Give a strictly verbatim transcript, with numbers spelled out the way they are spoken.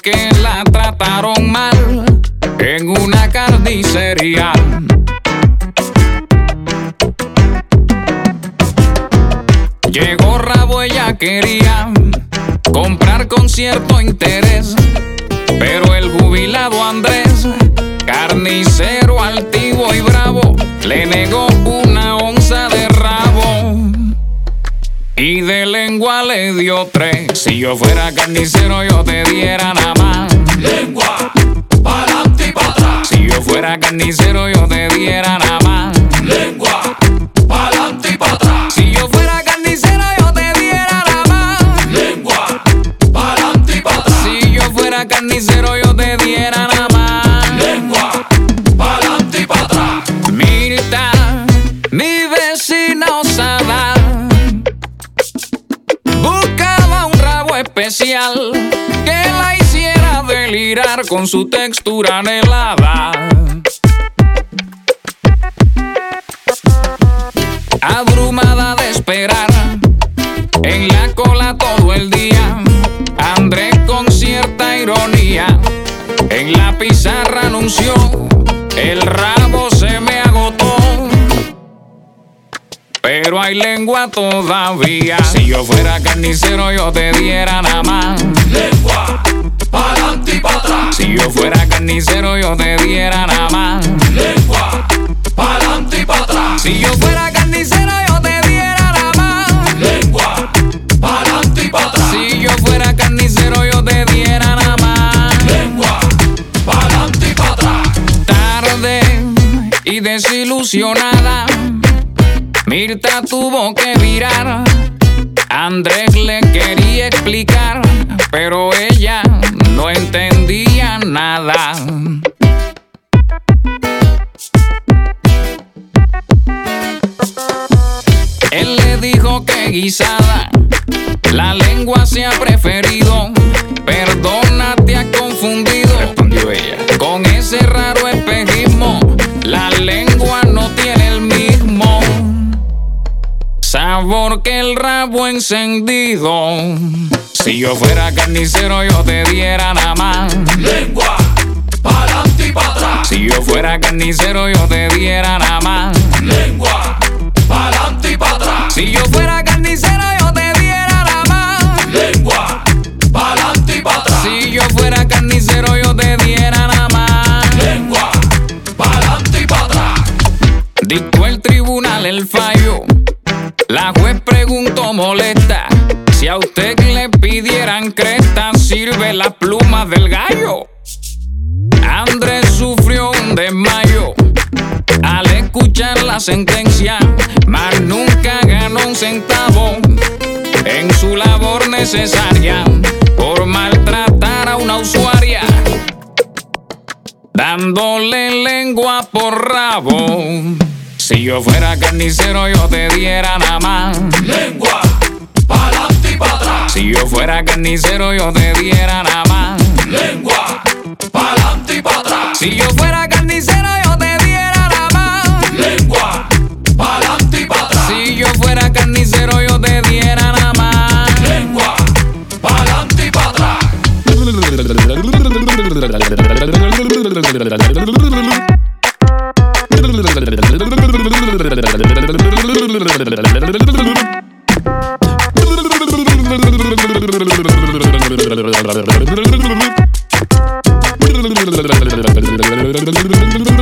que la trataron mal en una carnicería. Llegó Rabo, ella quería comprar con cierto interés, pero el jubilado Andrés, carnicero altivo y bravo, le negó una onza de rabo y de lengua le dio tres. Si yo fuera carnicero yo te diera nada más lengua, pa'lante y pa' atrás. Si yo fuera carnicero yo te diera nada más lengua, pa'lante y pa' atrás. Si yo fuera carnicero yo te diera nada más lengua, pa'lante y pa' atrás. Si yo fuera carnicero yo te diera nada más lengua, pa'lante y pa' atrás. Mirta, mi vecina osada, buscaba un rabo especial que la hiciera delirar con su textura anhelada. Abrumada de esperar en la cola todo el día, Andrés con cierta ironía en la pizarra anunció: el rabo se me agotó, pero hay lengua todavía. Si yo fuera carnicero yo te diera nada más lengua, pa'lante y pa' atrás. Si yo fuera carnicero yo te diera nada más lengua, pa'lante y pa' atrás. Si yo fuera carnicero yo te diera nada más lengua, pa'lante y pa' atrás. Si yo fuera carnicero yo te diera nada más lengua, pa'lante y pa' atrás. Tarde y desilusionada, Mirta tuvo que virar. Andrés le quería explicar, pero ella no entendía nada. Él le dijo que guisada la lengua se ha preferido. Perdona, te has confundido, respondió ella, con ese raro espejismo. La lengua no tiene el mismo sabor que el rabo encendido. Si yo fuera carnicero yo te diera nada más lengua, pa'lante y pa' atrás. Si yo fuera carnicero yo te diera nada más lengua, pa'lante y pa' atrás. Si yo fuera carnicero yo te diera nada más lengua, pa'lante y pa' atrás. Si yo fuera carnicero yo te diera nada más lengua, pa'lante y pa' atrás. Dictó el tribunal el fallo. La juez preguntó molesta: si a usted le pidieran cresta, ¿sirve la pluma del gallo? Andrés sufrió un desmayo al escuchar la sentencia, mas nunca ganó un centavo en su labor necesaria por maltratar a una usuaria, dándole lengua por rabo. Si yo fuera carnicero yo te diera nada más lengua, pa'lante y pa' atrás. Si yo fuera carnicero yo te diera nada más lengua, pa'lante y pa' atrás. Si yo fuera carnicero yo te diera nada más lengua, pa'lante y pa' atrás. Si yo fuera carnicero yo te diera nada más lengua, pa'lante y pa' atrás. Thank you.